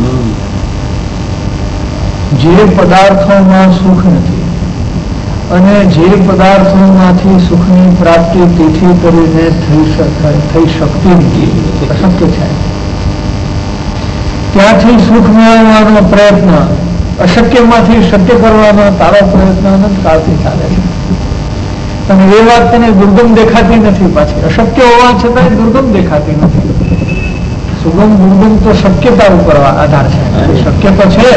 જે પદાર્થોમાં સુખ નથી અને જે પદાર્થોમાંથી સુખની પ્રાપ્તિ તેથી કરીને થઈ શકતી નથી, અશક્ય છે. ત્યાંથી સુખ મેળવવાનો પ્રયત્ન, અશક્યમાંથી શક્ય કરવાનો તારો પ્રયત્ન અનંતકાળથી ચાલે છે. અને એ વાત તને દુર્ગમ દેખાતી નથી, પાછી અશક્ય હોવા છતાં દુર્ગમ દેખાતી નથી. સુગમ દુર્ગમ તો શક્યતા ઉપર આધાર છે. શક્ય તો છે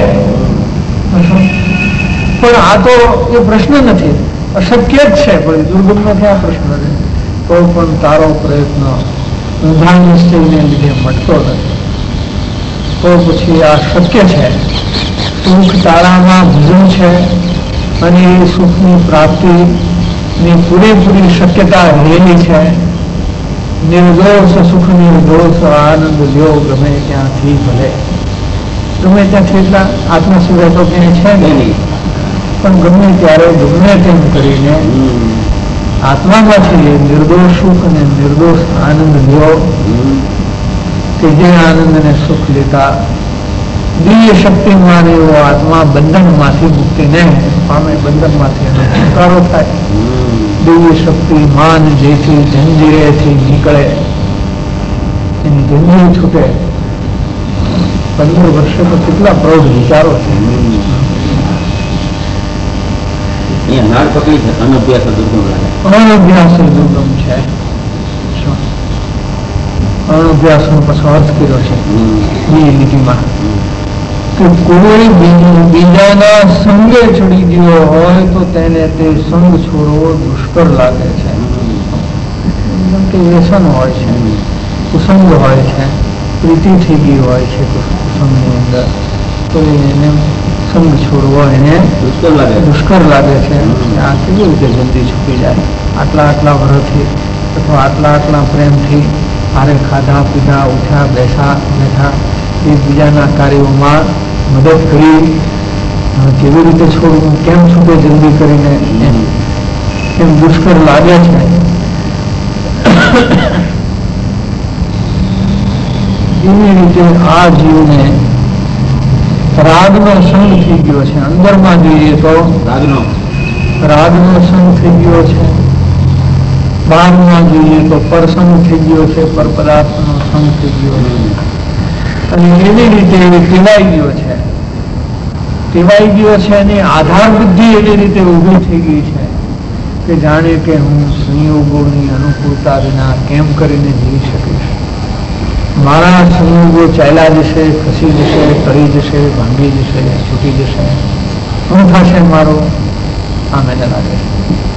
પણ આ તો એ પ્રશ્ન નથી, અશક્ય જ છે, પણ દુર્ગમ નથી આ પ્રશ્ન નથી. તો પણ તારો પ્રયત્ન ઊંધા નિશ્ચયને લીધે મટતો નથી. તો પછી આ શક્ય છે. સુખ તારામાં ભૂલું છે અને એ સુખની પ્રાપ્તિની પૂરેપૂરી શક્યતા રહેલી છે. નિર્દોષ સુખ, નિર્દોષ આનંદ લ્યો ગમે ત્યાંથી ભલે. ગમે ત્યાંથી એટલા આત્મા સિવાય તો ક્યાંય છે નહીં, પણ ગમે ત્યારે ગમે તેમ કરીને આત્મામાંથી નિર્દોષ સુખ અને નિર્દોષ આનંદ લ્યો કે જે આનંદ અને સુખ લેતા દિવ્ય શક્તિમાન એવો આત્મા બંધનમાંથી મુક્તિને પામે, બંધનમાંથી એનો છુટકારો થાય. દિવ્ય શક્તિમાન જેથી જંજીરેથી નીકળે એની જંજીર છૂટે. 15 વર્ષે તો કેટલા પ્રૌઢ વિચારો છે. અનભ્યાસ દુર્ગમ છે. અનભ્યાસ નો પાછો અર્થ કર્યો છે બીજી લીટીમાં કે કોઈ બીજાના સંગે ચડી ગયો હોય તો તેને તે સંગ છોડવો દુષ્કર લાગે છે. કે વ્યસન હોય છે, કુસંગ હોય છે, પ્રીતિ થઈ ગઈ હોય છે કુસંગની અંદર, તો એને સંગ છોડવો એને દુષ્કર લાગે છે. આ કેવી રીતે જલ્દી છૂટી જાય? આટલા વર્ષથી અથવા આટલા પ્રેમથી હારે ખાધા પીધા, ઉઠ્યા બેઠા એકબીજાના કાર્યોમાં મદદ કરી, કેવી રીતે છોડવું, કેમ છૂટે જલ્દી કરીને, એમ દુષ્કર લાગે છે. એવી રીતે આ જીવને રાગનો સંગ થઈ ગયો છે. અંદરમાં જોઈએ તો રાગનો સંગ થઈ ગયો છે. બહારમાં જોઈએ તો પરસંગ થઈ ગયો છે, પર પદાર્થનો સંગ થઈ ગયો છે. અને એવી રીતે ટેવાઈ ગયો છે અને આધાર બુદ્ધિ એવી રીતે ઊભી થઈ ગઈ છે કે જાણે કે હું સંયોગોની અનુકૂળતા વિના કેમ કરીને જીવી શકીશ. મારા સંયોગો ચાલ્યા જશે, ખસી જશે, ટળી જશે, ભાંગી જશે, છૂટી જશે, શું થશે મારું? આ મને લાગે છે.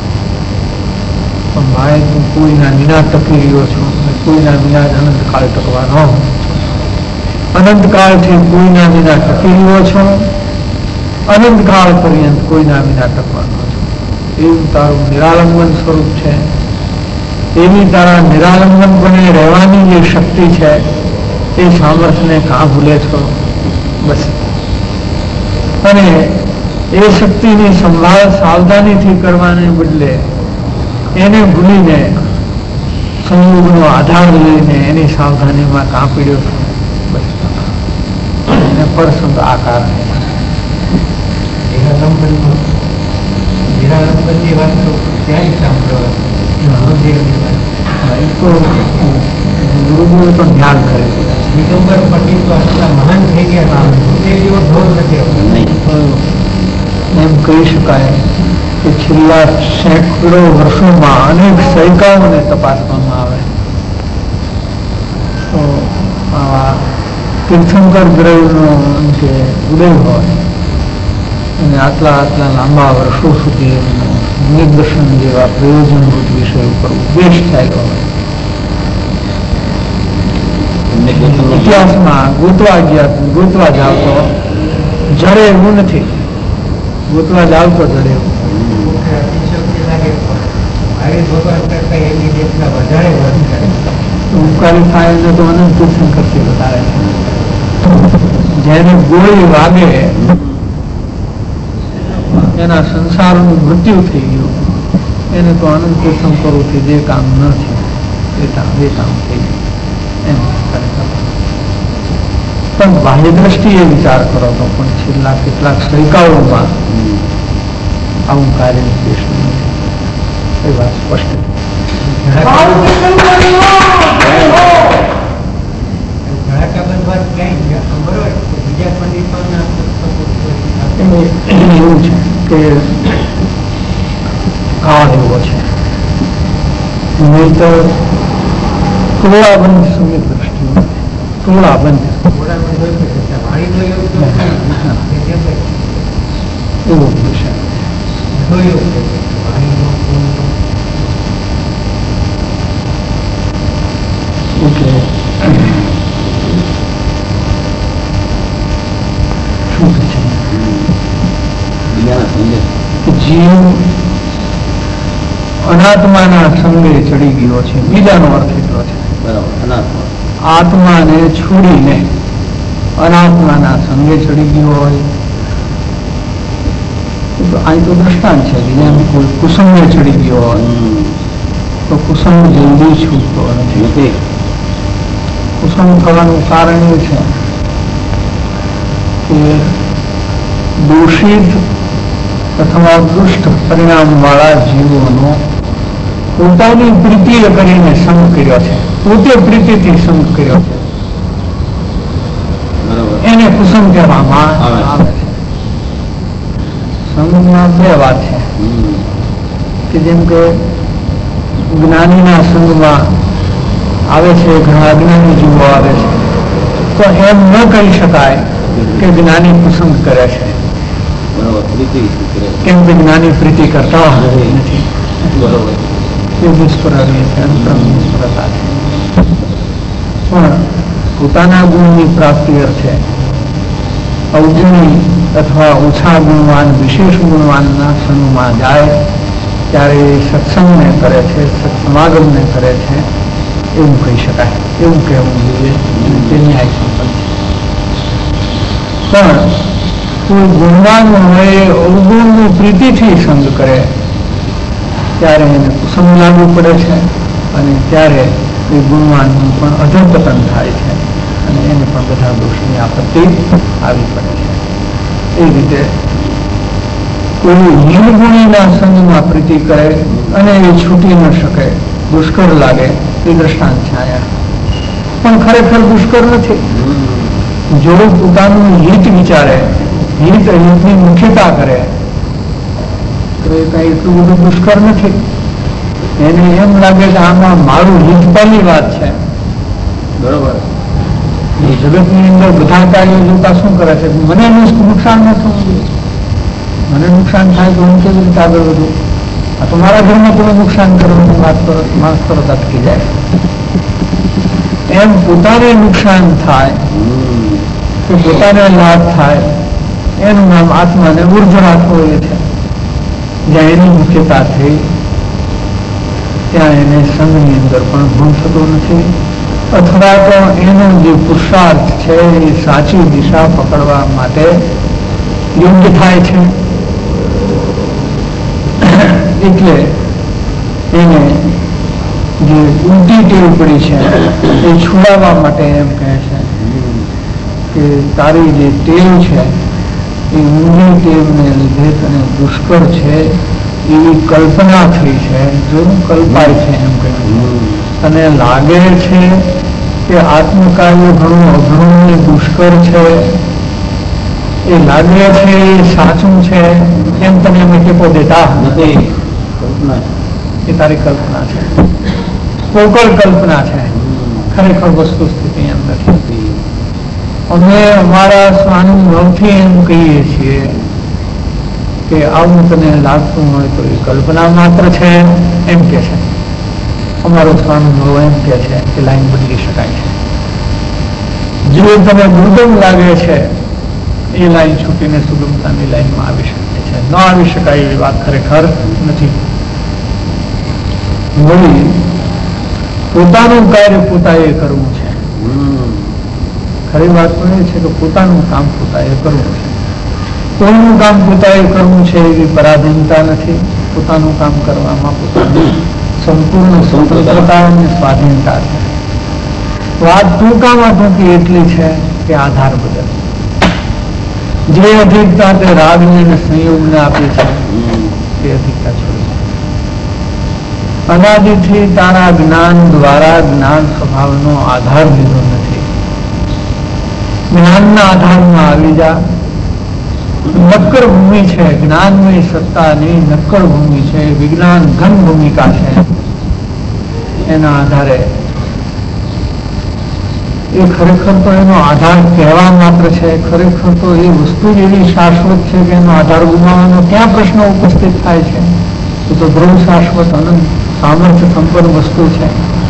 પણ ભાઈ હું કોઈના વિના ટકી રહ્યો છું, કોઈના વિના અનંતકાળ ટકવાનો, અનંતકાળથી કોઈના વિના ટકી રહ્યો છું, અનંતકાળ પર્યંત કોઈના વિના ટકવાનો છું. એવું તારું નિરાલંબન સ્વરૂપ છે. એવી તારા નિરાલંબનપણે રહેવાની જે શક્તિ છે એ સામર્થ્યને કાં ભૂલે છો? બસ. અને એ શક્તિની સંભાળ સાવધાનીથી કરવાને બદલે એને ભૂલીને સંયોગનો આધાર લઈને એની સાવધાનીમાં કાં પીડ્યો છો? બસ. એને પરસંગ આકાર નિરાલંબનની વાત તો ક્યાંય સાંભળવા ગુરુઓ તો જ્ઞાન કરે. દિગંબર પંડિત તો આટલા મહાન થઈ ગયા એમ કહી શકાય કે છેલ્લા સેંકડો વર્ષોમાં અનેક સૈકાઓને તપાસવામાં આવે તો આવા તીર્થંકર ગ્રહનો જે ઉદય હોય અને આટલા લાંબા વર્ષો સુધી એમનું નિર્દર્શન જેવા પ્રયોજનભૂત વિષય ઉપર ઉપદેશ થયેલો હોય. ઇતિહાસમાં ગોતવા જાવ તો જડે એવું નથી, ગોતવા જાવ તો જડે એવું. ઉપકારી થાય ને તો અનંત તીર્થંકરથી વધારે છે. જેને ગોળી વાગે એના સંસારનું મૃત્યુ થઈ ગયું, એને તો અનંત તીર્થંકરોથી જે કામ ન છે એ કામ થઈ ગયું એમ. પણ બાહ્ય દ્રષ્ટિએ વિચાર કરો તો પણ છેલ્લા કેટલાક સૈકાઓમાં આવું કાર્ય દેશ નથી. એ વાત સ્પષ્ટ. એવું છે કે કાળ એવો છે નહીં તો ટોળાબંધ સમિત દ્રષ્ટિ ટોળાબંધ એવો વિષય. જીવ અનાત્માના સંગે ચડી ગયો છે. બીજાનો અર્થ એટલો છે. આત્માને છોડીને અનાત્માના સંગે ચડી ગયો હોય તો અહીં તો દ્રષ્ટાંત છે કે જેમ કોઈ કુસંગે ચડી ગયો હોય તો કુસંગ જલ્દી છૂટતો નથી. કુસંગ થવાનું કારણ એવું છે કે દૂષિત અથવા દુષ્ટ પરિણામ વાળા જીવોનો પોતાની પ્રીતિએ કરીને સંગ કર્યો છે, પોતે પ્રીતિથી સંગ કર્યો છે, એને કુસંગ કહેવામાં આવે છે. સંગમાં બે વાત છે કે જેમ કે જ્ઞાનીના સંગમાં આવે છે, ઘણા અજ્ઞાની જીવો આવે છે, તો એમ ન કહી શકાય કે જ્ઞાની કુસંગ કરે છે, કેમ કે જ્ઞાની પ્રીતિ કરતા નથી. એ નિષ્ફળતા છે, નિષ્ફળતા છે. પણ પોતાના ગુણની પ્રાપ્તિ અર્થે અવગુણી અથવા ઓછા ગુણવાન વિશેષ ગુણવાનના સંગમાં જાય ત્યારે સત્સંગને કરે છે, સત્સમાગમને કરે છે, એવું કહી શકાય, એવું કહેવું જોઈએ. તે ન્યાય સંપન્ન છે. પણ કોઈ ગુણવાન હોય અવગુણની પ્રીતિથી સંગ કરે ત્યારે એને કુસંગ લાગુ પડે છે અને ત્યારે એ ગુણવાનનું પણ અધઃપતન થાય છે અને એને પણ બધા દોષની આપત્તિ આવી પડે છે. એ રીતે કોઈ નિર્ગુણીના સંગમાં પ્રીતિ કરે અને એ છૂટી ન શકે, દુષ્કર લાગે, એ દ્રષ્ટાંત છે અહીંયા. પણ ખરેખર દુષ્કર નથી. જો પોતાનું હિત વિચારે, હિતની મુખ્યતા કરે તો એ કઈ એટલું બધું દુષ્કર નથી. એને એમ લાગે કે આમાં મારું હિત પહેલી વાત છે. બરોબર. જગતની અંદર બધા કાર્યો જોતા શું કરે છે, મને નુકસાન ન થવું જોઈએ, મને નુકસાન થાય તો હું કેવી રીતે આગળ વધું, આ તો મારા ઘરમાં તમે નુકસાન કરવાની વાત કરો, માણસ તરત અટકી જાય. એમ પોતાને નુકસાન થાય કે પોતાને લાભ થાય એનું નામ આત્માને ઉર્જા રાખવો એ છે. જ્યાં એની મુખ્યતા થઈ ત્યાં એને સંઘની અંદર પણ ભૂલ થતો નથી, અથવા તો એનો જે પુરુષાર્થ છે એ સાચી દિશા પકડવા માટે યોગ્ય થાય છે. એટલે એને જે ઉલટી ટેવ પડી છે એ છોડાવવા માટે એમ કહે છે કે તારી જે ટેવ છે એ ઊંધી ટેવને લીધે તને દુષ્કર છે એવી કલ્પના થઈ છે, જો કલ્પાય છે એમ કહે. તને લાગે છે કે આત્મકાર્ય ઘણું અઘરું ને દુષ્કર છે, એ લાગે છે એ સાચું છે એમ તને અમે ટેકો દેતા નથી. એ તારી કલ્પના છે, પોકળ કલ્પના છે, ખરેખર વસ્તુ સ્થિતિ એમ નથી. અમે અમારા સ્વાનુભવથી એમ કહીએ છીએ કે આવું તને લાગતું હોય તો એ કલ્પના માત્ર છે એમ કે છે. અમારો સ્વાનુભવ એમ કે છે કે લાઈન બદલી શકાય છે. જે તને દુર્ગમ લાગે છે એ લાઈન છૂટીને સુગમતાની લાઈનમાં આવી શકે છે, ન આવી શકાય એવી વાત ખરેખર નથી. વળી પોતાનું કાર્ય પોતાએ કરવું છે. ખરી વાત તો એ છે કે પોતાનું કામ પોતાએ કરવું છે. કોઈનું કામ પોતાએ કરવું છે એવી પરાધીનતા નથી. પોતાનું કામ કરવામાં પોતાની સંપૂર્ણ સ્વતંત્રતા અને સ્વાધીનતા છે. વાત ટૂંકામાં ટૂંકી એટલી છે કે આધાર બદલ જે અધિકતા તે રાગને અને સંયોગને આપી છે તે અધિકતા છોડી. અનાદિથી તારા જ્ઞાન દ્વારા જ્ઞાન સ્વભાવનો આધાર લીધો નથી. જ્ઞાનના આધારમાં આવી જા. નક્કર ભૂમિ છે, જ્ઞાનમય સત્તાની નક્કર ભૂમિ છે, વિજ્ઞાન ઘન ભૂમિકા છે. એના આધારે એ ખરેખર તો એનો આધાર કહેવા માત્ર છે. ખરેખર તો એ વસ્તુ જ એવી શાશ્વત છે કે એનો આધાર ગુમાવવાનો ક્યાં પ્રશ્ન ઉપસ્થિત થાય છે. એ તો ધ્રુવ શાશ્વત અનંત સામર્થ્ય સંપન્ન વસ્તુ છે.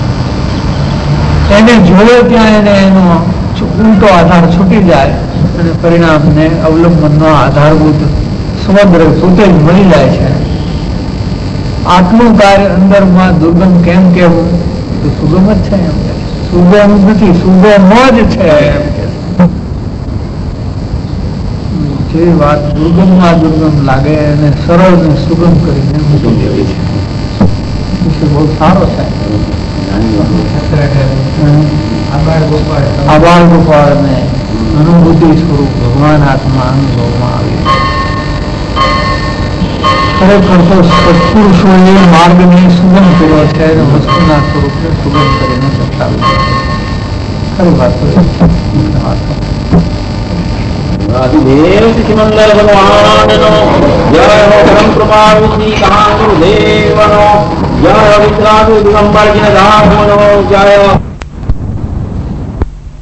એને જોડે ત્યાં એને એનો ઉલટો આધાર છૂટી જાય અને પરિણામને અવલંબનનો આધારભૂત સ્વદ્ર પોતે જ મળી જાય છે. આટલું કાર્ય અંદરમાં દુર્ગમ કેમ કહેવું? તો સુગમ જ છે એમ કે. સુગમ નથી, સુગમ જ છે એમ કે. જે વાત દુર્ગમમાં દુર્ગમ લાગે અને સરળ ને સુગમ કરીને મૂકી દેવી છે. બહુ સારો છે. આબાળ ગોપાળ ને અનુભૂતિ સ્વરૂપ ભગવાન આત્મા અનુભવમાં આવી ખરેખર તો સત્પુરુષોએ માર્ગને સુગમ કર્યો છે અને વસ્તુના સ્વરૂપને સુગમ કરીને બતાવ્યું ખરી વાત आदिदेव शिशुमंडल भगवाननो जय हो परम कृपावती कहा गुरुदेवनो जय हो विश्राम दिगंबर जिन रामनो जय